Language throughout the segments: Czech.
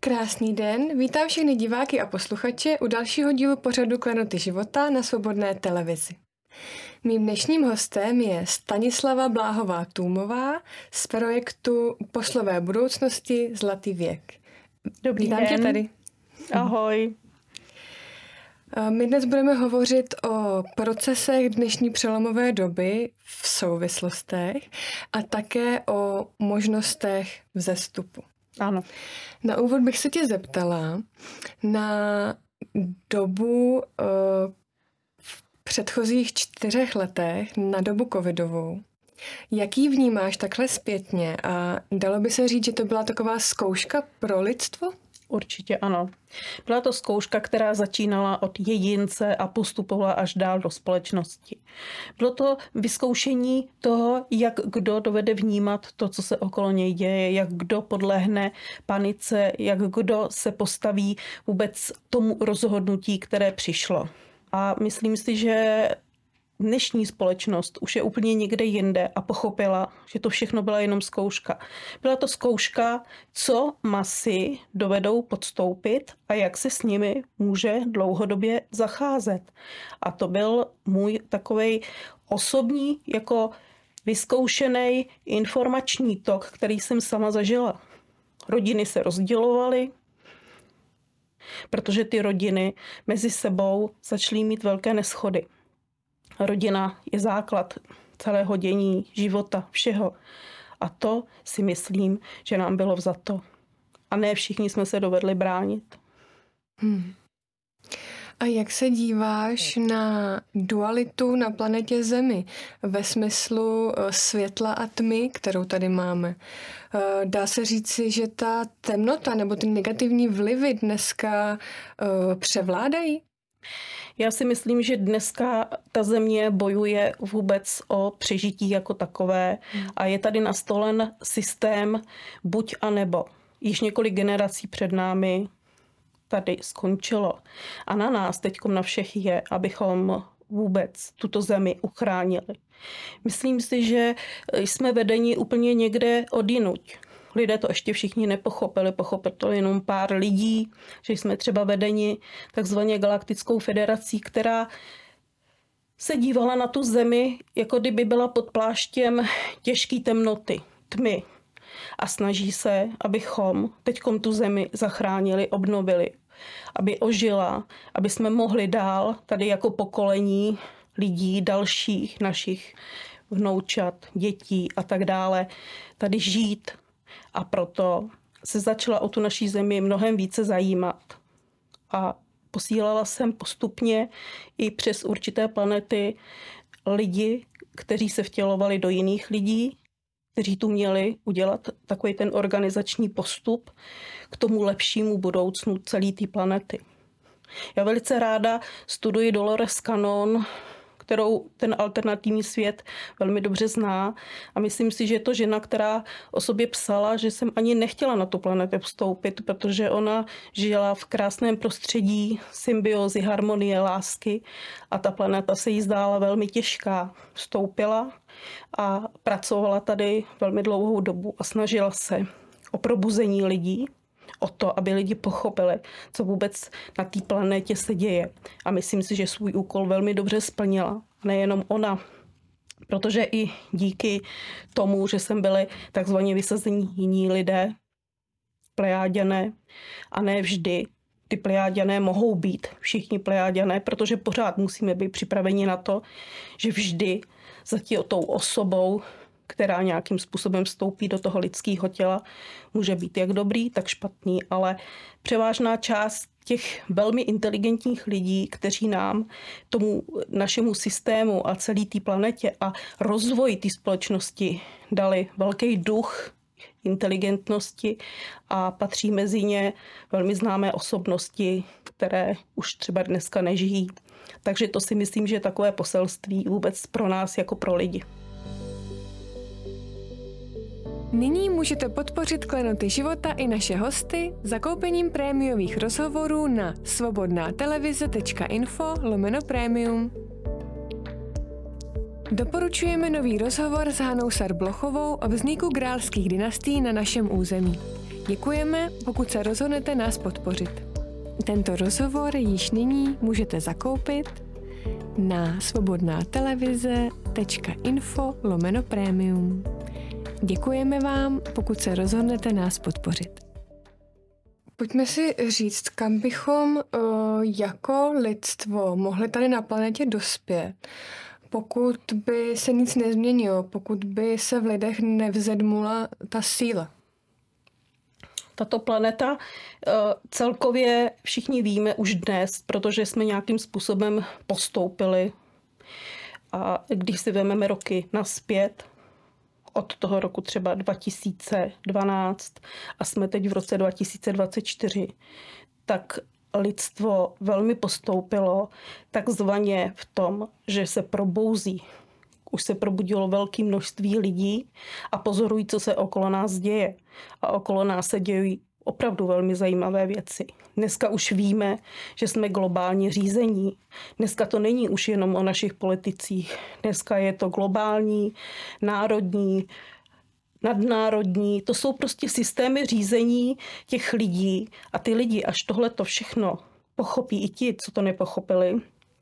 Krásný den, vítám všechny diváky a posluchače u dalšího dílu pořadu Klenoty života na Svobodné televizi. Mým dnešním hostem je Stanislava Bláhová-Tůmová z projektu Poslové budoucnosti Zlatý věk. Dobrý Vítám den. tě tady. Ahoj. My dnes budeme hovořit o procesech dnešní přelomové doby v souvislostech a také o možnostech vzestupu. Ano. Na úvod bych se tě zeptala na dobu v předchozích 4 letech, na dobu covidovou. Jak ji vnímáš takhle zpětně a dalo by se říct, že to byla taková zkouška pro lidstvo? Určitě ano. Byla to zkouška, která začínala od jedince a postupovala až dál do společnosti. Bylo to vyzkoušení toho, jak kdo dovede vnímat to, co se okolo něj děje, jak kdo podlehne panice, jak kdo se postaví vůbec tomu rozhodnutí, které přišlo. A myslím si, že dnešní společnost už je úplně někde jinde a pochopila, že to všechno byla jenom zkouška. Byla to zkouška, co masy dovedou podstoupit a jak se s nimi může dlouhodobě zacházet. A to byl můj takovej osobní, jako vyzkoušený informační tok, který jsem sama zažila. Rodiny se rozdělovaly, protože ty rodiny mezi sebou začaly mít velké neshody. Rodina je základ celého dění, života, všeho. A to si myslím, že nám bylo vzato. A ne všichni jsme se dovedli bránit. A jak se díváš na dualitu na planetě Zemi ve smyslu světla a tmy, kterou tady máme? Dá se říci, že ta temnota nebo ty negativní vlivy dneska převládají? Já si myslím, že dneska ta země bojuje vůbec o přežití jako takové a je tady nastolen systém buď a nebo. Již několik generací před námi tady skončilo. A na nás teďkom na všech je, abychom vůbec tuto zemi uchránili. Myslím si, že jsme vedeni úplně někde odjinuť. Lidé to ještě všichni nepochopili, pochopili to jenom pár lidí, že jsme třeba vedeni takzvaně galaktickou federací, která se dívala na tu zemi, jako kdyby byla pod pláštěm těžké temnoty, tmy. A snaží se, abychom teďkom tu zemi zachránili, obnovili, aby ožila, aby jsme mohli dál tady jako pokolení lidí, dalších našich vnoučat, dětí a tak dále, tady žít. A proto se začala o tu naší zemi mnohem více zajímat. A posílala jsem postupně i přes určité planety lidi, kteří se vtělovali do jiných lidí, kteří tu měli udělat takový ten organizační postup k tomu lepšímu budoucnu celé té planety. Já velice ráda studuji Dolores Cannon, kterou ten alternativní svět velmi dobře zná. A myslím si, že je to žena, která o sobě psala, že jsem ani nechtěla na tu planetu vstoupit, protože ona žila v krásném prostředí symbiózy, harmonie, lásky a ta planeta se jí zdála velmi těžká. Vstoupila a pracovala tady velmi dlouhou dobu a snažila se o probuzení lidí, o to, aby lidi pochopili, co vůbec na té planetě se děje. A myslím si, že svůj úkol velmi dobře splnila. Nejenom ona, protože i díky tomu, že sem byli takzvaně vysazení jiní lidé, plejáďané, a ne vždy ty plejáďané mohou být všichni plejáďané, protože pořád musíme být připraveni na to, že vždy za tou osobou, která nějakým způsobem vstoupí do toho lidského těla, může být jak dobrý, tak špatný, ale převážná část těch velmi inteligentních lidí, kteří nám, tomu našemu systému a celé té planetě a rozvoji té společnosti dali velký duch inteligentnosti a patří mezi ně velmi známé osobnosti, které už třeba dneska nežijí. Takže to si myslím, že je takové poselství vůbec pro nás jako pro lidi. Nyní můžete podpořit Klenoty života i naše hosty zakoupením prémiových rozhovorů na svobodnatelevize.info/premium. Doporučujeme nový rozhovor s Hanou Sar-Blochovou o vzniku grálských dynastií na našem území. Děkujeme, pokud se rozhodnete nás podpořit. Tento rozhovor již nyní můžete zakoupit na svobodnatelevize.info/premium. Děkujeme vám, pokud se rozhodnete nás podpořit. Pojďme si říct, kam bychom jako lidstvo mohli tady na planetě dospět, pokud by se nic nezměnilo, pokud by se v lidech nevzedmula ta síla. Tato planeta celkově všichni víme už dnes, protože jsme nějakým způsobem postoupili. A když si vezmeme roky nazpět, od toho roku třeba 2012 a jsme teď v roce 2024, tak lidstvo velmi postoupilo takzvaně v tom, že se probouzí. Už se probudilo velké množství lidí a pozorují, co se okolo nás děje. A okolo nás se dějí opravdu velmi zajímavé věci. Dneska už víme, že jsme globálně řízení. Dneska to není už jenom o našich politicích. Dneska je to globální, národní, nadnárodní. To jsou prostě systémy řízení těch lidí. A ty lidi, až tohle to všechno pochopí, i ti, co to nepochopili,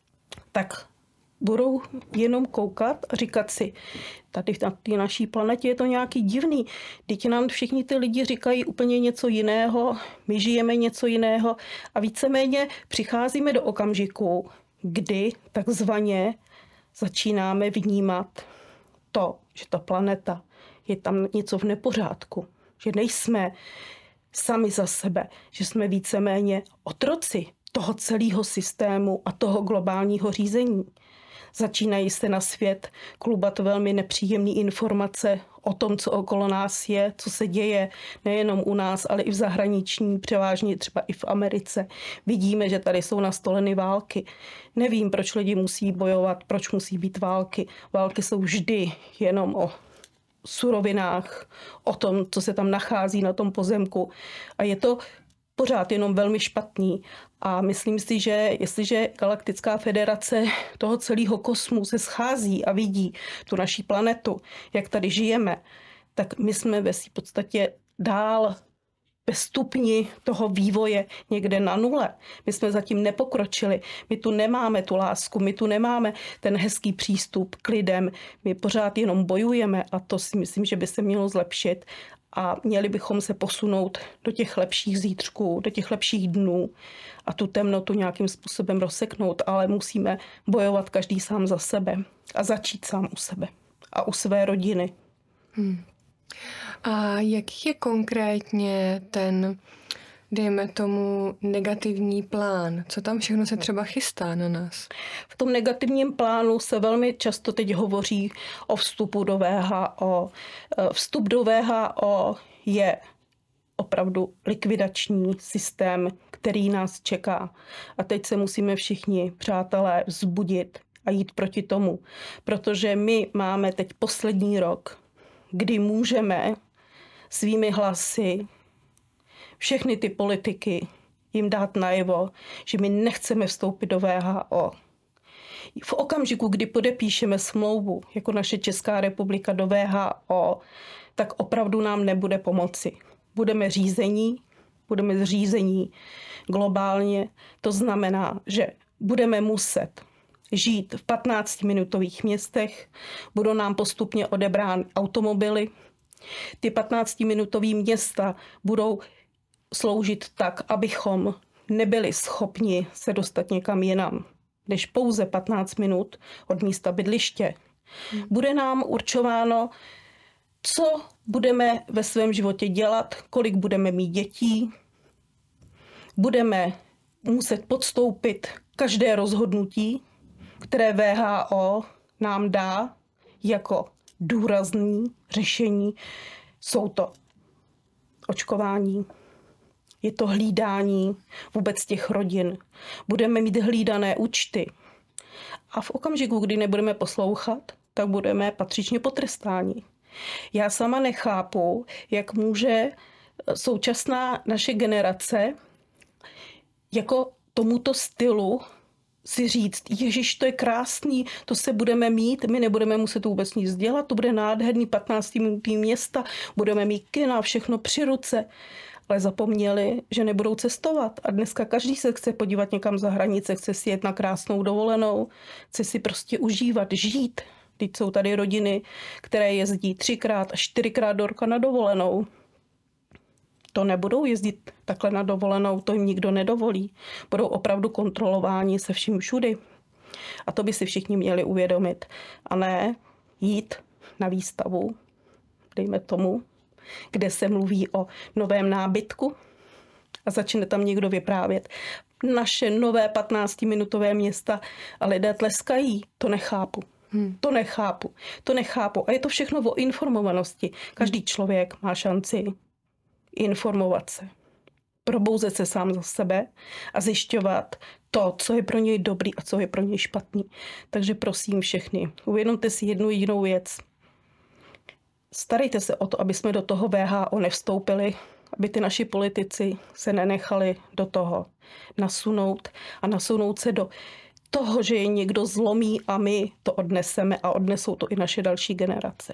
tak budou jenom koukat a říkat si, tady na té naší planetě je to nějaký divný. Teď nám všichni ty lidi říkají úplně něco jiného, my žijeme něco jiného a víceméně přicházíme do okamžiku, kdy takzvaně začínáme vnímat to, že ta planeta je tam něco v nepořádku, že nejsme sami za sebe, že jsme víceméně otroci toho celého systému a toho globálního řízení. Začínají se na svět klubat velmi nepříjemné informace o tom, co okolo nás je, co se děje nejenom u nás, ale i v zahraničí, převážně třeba i v Americe. Vidíme, že tady jsou nastoleny války. Nevím, proč lidi musí bojovat, proč musí být války. Války jsou vždy jenom o surovinách, o tom, co se tam nachází na tom pozemku. A je to pořád jenom velmi špatný. A myslím si, že jestliže Galaktická federace toho celého kosmu se schází a vidí tu naší planetu, jak tady žijeme, tak my jsme ve v podstatě dál ve stupni toho vývoje někde na nule. My jsme zatím nepokročili. My tu nemáme tu lásku, my tu nemáme ten hezký přístup k lidem. My pořád jenom bojujeme a to si myslím, že by se mělo zlepšit. A měli bychom se posunout do těch lepších zítřků, do těch lepších dnů a tu temnotu nějakým způsobem rozseknout, ale musíme bojovat každý sám za sebe a začít sám u sebe a u své rodiny. A jaký je konkrétně ten, dejme tomu, negativní plán? Co tam všechno se třeba chystá na nás? V tom negativním plánu se velmi často teď hovoří o vstupu do WHO. Vstup do WHO je opravdu likvidační systém, který nás čeká. A teď se musíme všichni, přátelé, vzbudit a jít proti tomu. Protože my máme teď poslední rok, kdy můžeme svými hlasy všechny ty politiky jim dát najevo, že my nechceme vstoupit do WHO. V okamžiku, kdy podepíšeme smlouvu jako naše Česká republika do WHO, tak opravdu nám nebude pomoci. Budeme zřízení globálně. To znamená, že budeme muset žít v 15-minutových městech, budou nám postupně odebrány automobily. Ty 15-minutové města budou sloužit tak, abychom nebyli schopni se dostat někam jinam, než pouze 15 minut od místa bydliště. Bude nám určováno, co budeme ve svém životě dělat, kolik budeme mít dětí. Budeme muset podstoupit každé rozhodnutí, které WHO nám dá jako důrazné řešení. Jsou to očkování, je to hlídání vůbec těch rodin. Budeme mít hlídané účty. A v okamžiku, kdy nebudeme poslouchat, tak budeme patřičně potrestáni. Já sama nechápu, jak může současná naše generace jako tomuto stylu si říct, ježiš, to je krásný, to se budeme mít, my nebudeme muset vůbec nic dělat, to bude nádherný 15-minutý města, budeme mít kina, všechno při ruce. ale zapomněli, že nebudou cestovat. A dneska každý se chce podívat někam za hranice, chce si jet na krásnou dovolenou, chce si prostě užívat, žít. Teď jsou tady rodiny, které jezdí 3x a 4x do roka na dovolenou. To nebudou jezdit takhle na dovolenou, to jim nikdo nedovolí. Budou opravdu kontrolováni se vším všudy. A to by si všichni měli uvědomit. A ne jít na výstavu, dejme tomu, kde se mluví o novém nábytku a začne tam někdo vyprávět naše nové 15-minutové města a lidé tleskají. To nechápu. To nechápu. A je to všechno o informovanosti. Každý člověk má šanci informovat se, probouzet se sám za sebe a zjišťovat to, co je pro něj dobrý a co je pro něj špatný. Takže prosím všechny, uvědomte si jednu jedinou věc. Starejte se o to, aby jsme do toho WHO nevstoupili, aby ty naši politici se nenechali do toho nasunout se do toho, že je někdo zlomí a my to odneseme a odnesou to i naše další generace.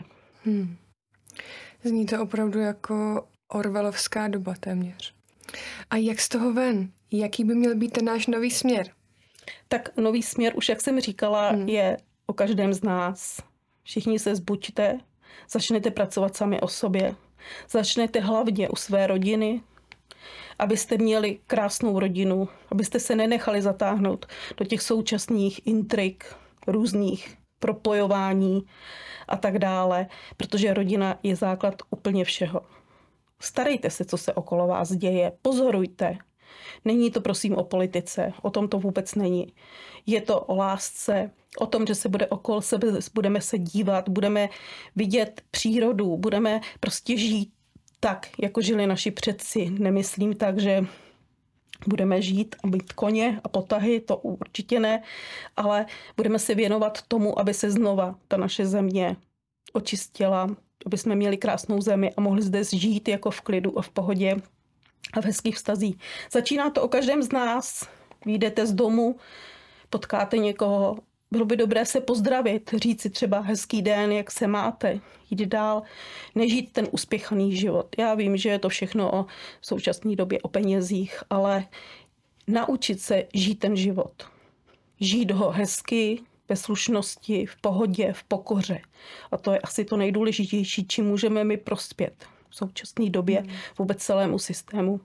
Zní to opravdu jako orwellovská doba téměř. A jak z toho ven? Jaký by měl být ten náš nový směr? Tak nový směr, už jak jsem říkala, je o každém z nás. Všichni se zbuďte, začnete pracovat sami o sobě. Začnete hlavně u své rodiny, abyste měli krásnou rodinu, abyste se nenechali zatáhnout do těch současných intrik, různých propojování a tak dále, protože rodina je základ úplně všeho. Starejte se, co se okolo vás děje, pozorujte. Není to prosím o politice, o tom to vůbec není. Je to o lásce, o tom, že se bude okolo sebe, budeme se dívat, budeme vidět přírodu, budeme prostě žít tak, jako žili naši předci. Nemyslím tak, že budeme žít a být koně a potahy, to určitě ne, ale budeme se věnovat tomu, aby se znova ta naše země očistila, aby jsme měli krásnou zemi a mohli zde žít jako v klidu a v pohodě a v hezkých vztazích. Začíná to o každém z nás. Vyjdete z domu, potkáte někoho, bylo by dobré se pozdravit, říct si třeba hezký den, jak se máte, jít dál, nežít ten uspěchaný život. Já vím, že je to všechno v současné době o penězích, ale naučit se žít ten život. Žít ho hezky, ve slušnosti, v pohodě, v pokoře. A to je asi to nejdůležitější, čím můžeme my prospět v současné době vůbec celému systému.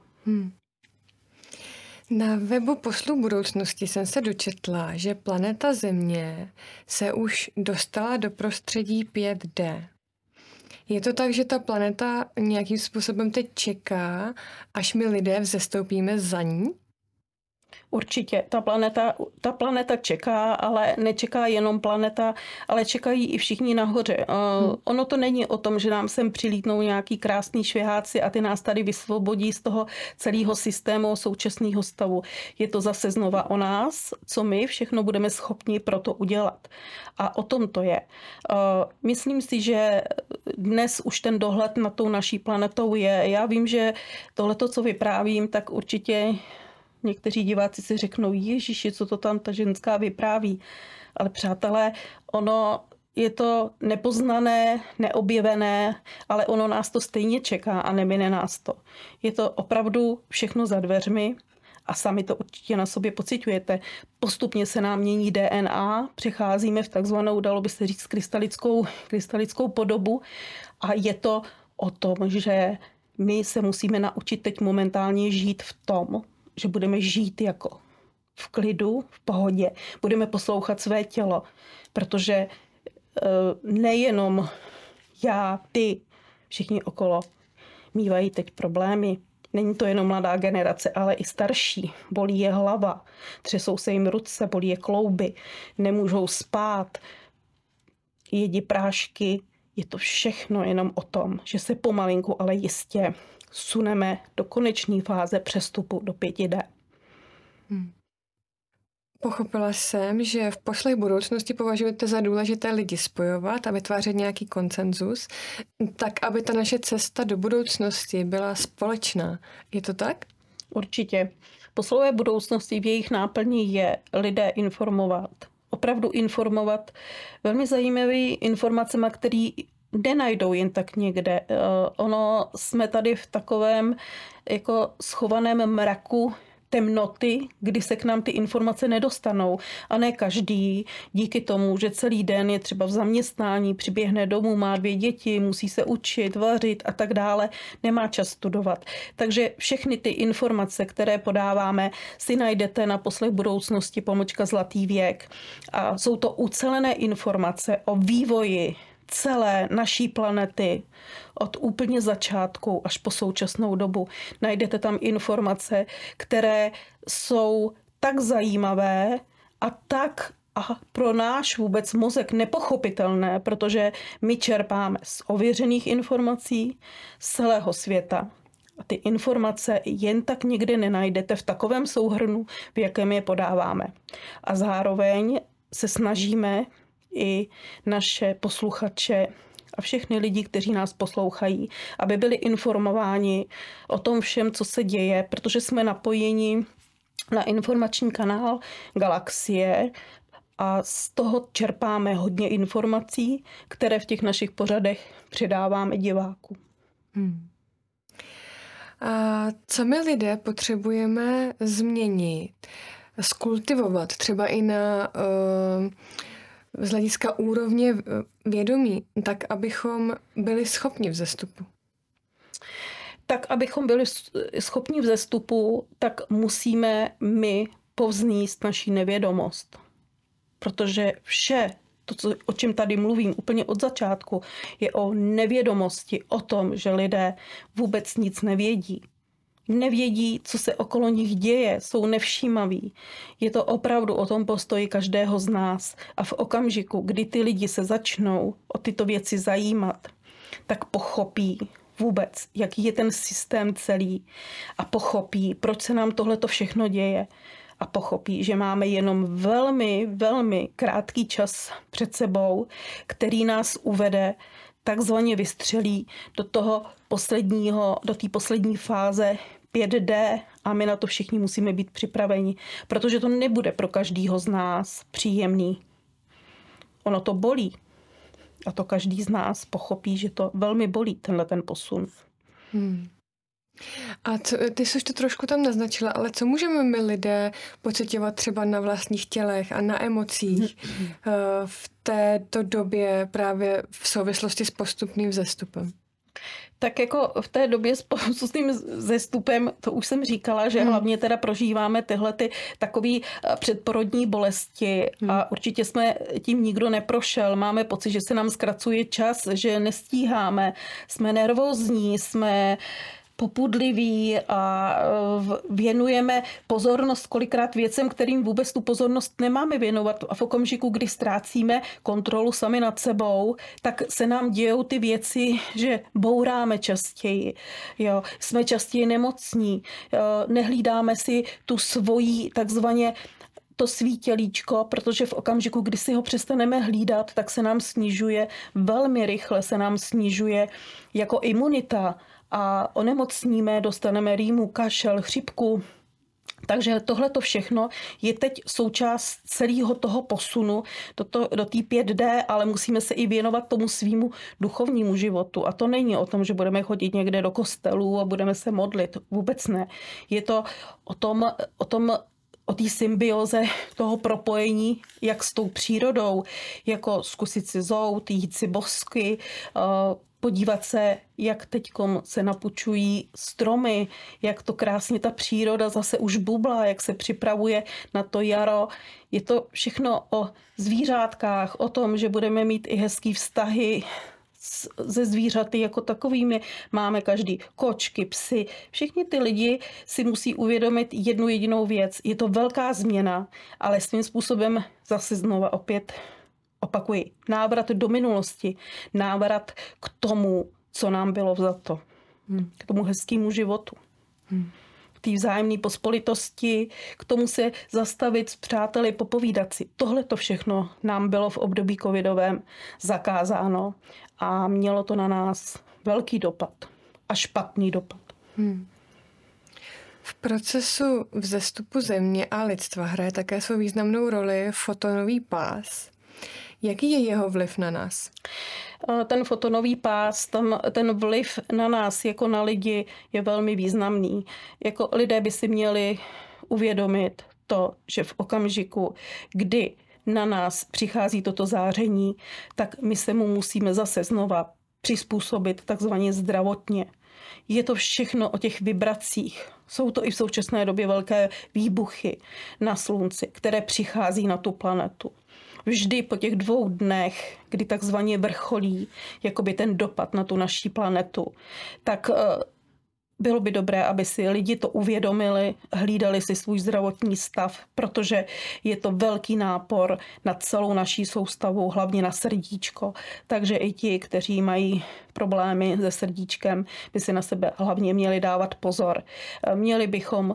Na webu Poslu budoucnosti jsem se dočetla, že planeta Země se už dostala do prostředí 5D. Je to tak, že ta planeta nějakým způsobem teď čeká, až my lidé vzestoupíme za ní? Určitě, ta planeta čeká, ale nečeká jenom planeta, ale čekají i všichni nahoře. Ono to není o tom, že nám sem přilítnou nějaký krásný šviháci a ty nás tady vysvobodí z toho celého systému současného stavu. Je to zase znova o nás, co my všechno budeme schopni pro to udělat. A o tom to je. Myslím si, že dnes už ten dohled nad tou naší planetou je. Já vím, že tohleto, co vyprávím, tak určitě někteří diváci si řeknou, Ježiši, co to tam ta ženská vypráví. Ale přátelé, ono je to nepoznané, neobjevené, ale ono nás to stejně čeká a nemine nás to. Je to opravdu všechno za dveřmi a sami to určitě na sobě pociťujete. Postupně se nám mění DNA, přecházíme v takzvanou, dalo by se říct, krystalickou podobu a je to o tom, že my se musíme naučit teď momentálně žít v tom, že budeme žít jako v klidu, v pohodě. Budeme poslouchat své tělo, protože nejenom já, ty, všichni okolo mívají teď problémy. Není to jenom mladá generace, ale i starší. Bolí je hlava, třesou se jim ruce, bolí je klouby, nemůžou spát, jedí prášky. Je to všechno jenom o tom, že se pomalinku, ale jistě suneme do konečné fáze přestupu do 5D. Pochopila jsem, že v Poslech budoucnosti považujete za důležité lidi spojovat a vytvářet nějaký konsenzus, tak aby ta naše cesta do budoucnosti byla společná. Je to tak? Určitě. Poslové budoucnosti v jejich náplni je lidé informovat. Opravdu informovat velmi zajímavými informacemi, které nenajdou jen tak někde. Ono jsme tady v takovém jako schovaném mraku temnoty, kdy se k nám ty informace nedostanou. A ne každý díky tomu, že celý den je třeba v zaměstnání, přiběhne domů, má 2 děti, musí se učit, vařit a tak dále, nemá čas studovat. Takže všechny ty informace, které podáváme, si najdete na Poslech budoucnosti / Zlatý věk. A jsou to ucelené informace o vývoji celé naší planety od úplně začátku až po současnou dobu. Najdete tam informace, které jsou tak zajímavé a pro náš vůbec mozek nepochopitelné, protože my čerpáme z ověřených informací z celého světa. A ty informace jen tak někde nenajdete v takovém souhrnu, v jakém je podáváme. A zároveň se snažíme i naše posluchače a všechny lidi, kteří nás poslouchají, aby byli informováni o tom všem, co se děje, protože jsme napojeni na informační kanál Galaxie a z toho čerpáme hodně informací, které v těch našich pořadech předáváme divákům. A co my lidé potřebujeme změnit, skultivovat, třeba i na z hlediska úrovně vědomí, tak abychom byli schopni vzestupu? Tak, abychom byli schopni vzestupu, tak musíme my povznést naši nevědomost. Protože vše, to, o čem tady mluvím úplně od začátku, je o nevědomosti, o tom, že lidé vůbec nic nevědí. Nevědí, co se okolo nich děje, jsou nevšímaví. Je to opravdu o tom postoji každého z nás. A v okamžiku, kdy ty lidi se začnou o tyto věci zajímat, tak pochopí vůbec, jaký je ten systém celý a pochopí, proč se nám tohleto všechno děje. A pochopí, že máme jenom velmi, velmi krátký čas před sebou, který nás uvede, takzvaně vystřelí do té poslední fáze 5D a my na to všichni musíme být připraveni, protože to nebude pro každýho z nás příjemný. Ono to bolí a to každý z nás pochopí, že to velmi bolí, ten posun. A ty jsi to trošku tam naznačila, ale co můžeme my lidé pociťovat třeba na vlastních tělech a na emocích v této době právě v souvislosti s postupným vzestupem? Tak jako v té době s postupným vzestupem, to už jsem říkala, že hlavně teda prožíváme tyhle ty takový předporodní bolesti a určitě jsme tím nikdo neprošel. Máme pocit, že se nám zkracuje čas, že nestíháme, jsme nervózní, jsme popudliví a věnujeme pozornost kolikrát věcem, kterým vůbec tu pozornost nemáme věnovat. A v okamžiku, kdy ztrácíme kontrolu sami nad sebou, tak se nám dějou ty věci, že bouráme častěji, jo, jsme častěji nemocní, nehlídáme si tu svoji takzvaně to svítělíčko, protože v okamžiku, kdy si ho přestaneme hlídat, tak se nám snižuje, velmi rychle se nám snižuje jako imunita a onemocníme, dostaneme rýmu, kašel, chřipku. Takže tohleto všechno je teď součást celého toho posunu do té 5D, ale musíme se i věnovat tomu svýmu duchovnímu životu. A to není o tom, že budeme chodit někde do kostelů a budeme se modlit. Vůbec ne. Je to o té symbioze toho propojení, jak s tou přírodou, jako zkusit si zout, jít si bosky, podívat se, jak teďkom se napučují stromy, jak to krásně ta příroda zase už bublá, jak se připravuje na to jaro. Je to všechno o zvířátkách, o tom, že budeme mít i hezký vztahy ze zvířaty jako takovými. Máme každý kočky, psy. Všichni ty lidi si musí uvědomit jednu jedinou věc. Je to velká změna, ale svým způsobem zase znova opět opakuji, návrat do minulosti, návrat k tomu, co nám bylo vzato, k tomu hezkému životu, k té vzájemné pospolitosti, k tomu se zastavit s přáteli, popovídat si. Tohle to všechno nám bylo v období covidovém zakázáno a mělo to na nás velký dopad a špatný dopad. V procesu vzestupu země a lidstva hraje také svou významnou roli fotonový pás. Jaký je jeho vliv na nás? Ten fotonový pás, tam ten vliv na nás jako na lidi je velmi významný. Jako lidé by si měli uvědomit to, že v okamžiku, kdy na nás přichází toto záření, tak my se mu musíme zase znova přizpůsobit takzvaně zdravotně. Je to všechno o těch vibracích. Jsou to i v současné době velké výbuchy na slunci, které přichází na tu planetu. Vždy po těch 2 dnech, kdy takzvaně vrcholí jakoby ten dopad na tu naší planetu, tak bylo by dobré, aby si lidi to uvědomili, hlídali si svůj zdravotní stav, protože je to velký nápor na celou naší soustavu, hlavně na srdíčko. Takže i ti, kteří mají problémy se srdíčkem, by si na sebe hlavně měli dávat pozor. Měli bychom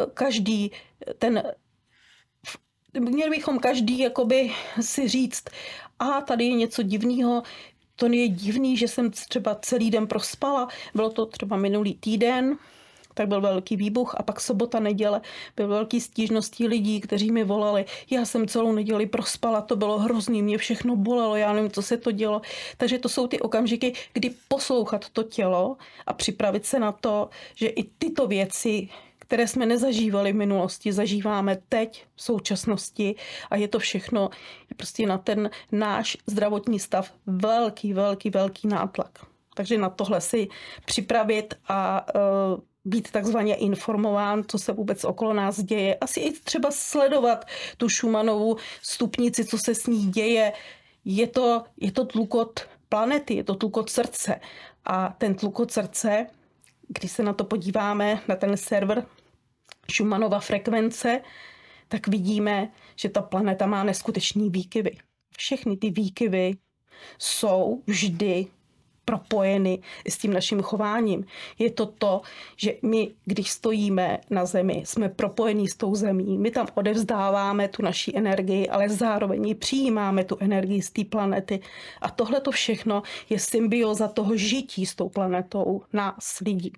každý jakoby si říct, tady je něco divného. To je divný, že jsem třeba celý den prospala. Bylo to třeba minulý týden, tak byl velký výbuch a pak sobota, neděle byl velký stížností lidí, kteří mi volali. Já jsem celou neděli prospala, to bylo hrozný, mě všechno bolelo, já nevím, co se to dělo. Takže to jsou ty okamžiky, kdy poslouchat to tělo a připravit se na to, že i tyto věci, které jsme nezažívali v minulosti, zažíváme teď v současnosti a je to všechno prostě na ten náš zdravotní stav velký nátlak. Takže na tohle si připravit a být takzvaně informován, co se vůbec okolo nás děje. Asi i třeba sledovat tu Schumannovu stupnici, co se s ní děje. Je to tlukot planety, je to tlukot srdce. A ten tlukot srdce, když se na to podíváme, na ten server Schumannova frekvence, tak vidíme, že ta planeta má neskutečný výkyvy. Všechny ty výkyvy jsou vždy propojeny s tím naším chováním. Je to, že my, když stojíme na Zemi, jsme propojení s tou Zemí. My tam odevzdáváme tu naši energii, ale zároveň přijímáme tu energii z té planety. A tohle to všechno je symbioza toho žití s tou planetou nás, lidí.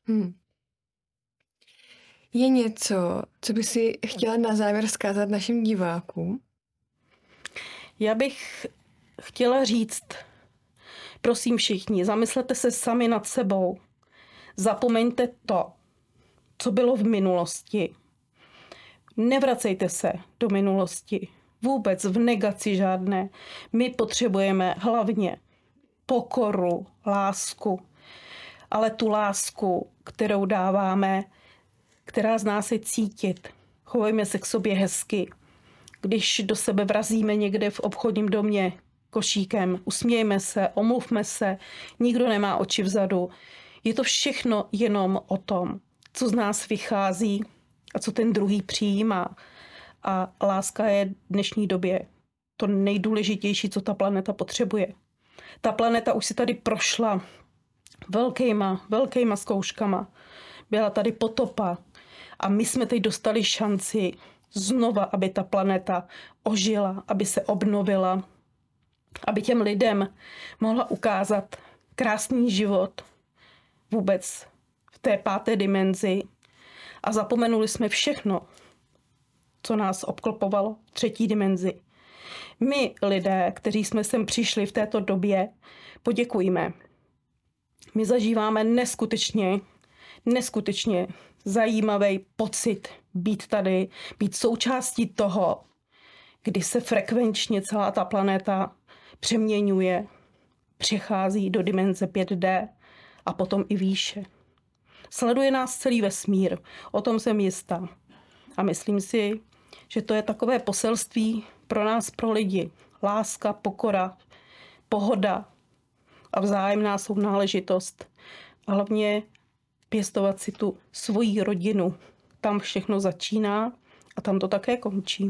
Je něco, co by si chtěla na závěr vzkázat našim divákům? Já bych chtěla říct, prosím všichni, zamyslete se sami nad sebou. Zapomeňte to, co bylo v minulosti. Nevracejte se do minulosti. Vůbec v negaci žádné. My potřebujeme hlavně pokoru, lásku. Ale tu lásku, kterou dáváme, která z nás je cítit. Chovejme se k sobě hezky. Když do sebe vrazíme někde v obchodním domě košíkem, usmějme se, omluvme se, nikdo nemá oči vzadu. Je to všechno jenom o tom, co z nás vychází a co ten druhý přijímá. A láska je v dnešní době to nejdůležitější, co ta planeta potřebuje. Ta planeta už si tady prošla velkýma zkouškama. Byla tady potopa a my jsme teď dostali šanci znova, aby ta planeta ožila, aby se obnovila, aby těm lidem mohla ukázat krásný život vůbec v té 5. dimenzi. A zapomenuli jsme všechno, co nás obklopovalo v 3. dimenzi. My, lidé, kteří jsme sem přišli v této době, poděkujme. My zažíváme neskutečně zajímavý pocit být tady, být součástí toho, kdy se frekvenčně celá ta planeta přeměňuje, přechází do dimenze 5D a potom i výše. Sleduje nás celý vesmír, o tom jsem jistá. A myslím si, že to je takové poselství pro nás, pro lidi. Láska, pokora, pohoda a vzájemná sounáležitost. A hlavně pěstovat si tu svoji rodinu. Tam všechno začíná a tam to také končí.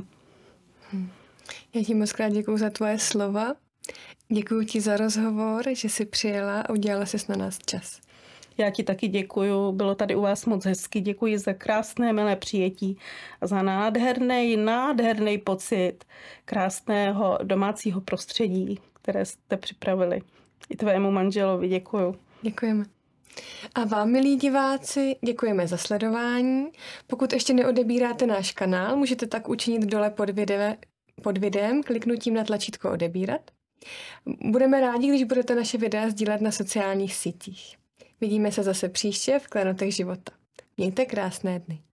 Já ti moc krát děkuju za tvoje slova. Děkuju ti za rozhovor, že jsi přijela a udělala jsi na nás čas. Já ti taky děkuju, bylo tady u vás moc hezky. Děkuji za krásné, milé přijetí a za nádherný pocit krásného domácího prostředí, které jste připravili. I tvému manželovi děkuju. Děkujeme. A vám, milí diváci, děkujeme za sledování. Pokud ještě neodebíráte náš kanál, můžete tak učinit dole pod videem kliknutím na tlačítko odebírat. Budeme rádi, když budete naše videa sdílet na sociálních sítích. Vidíme se zase příště v Klenotech života. Mějte krásné dny.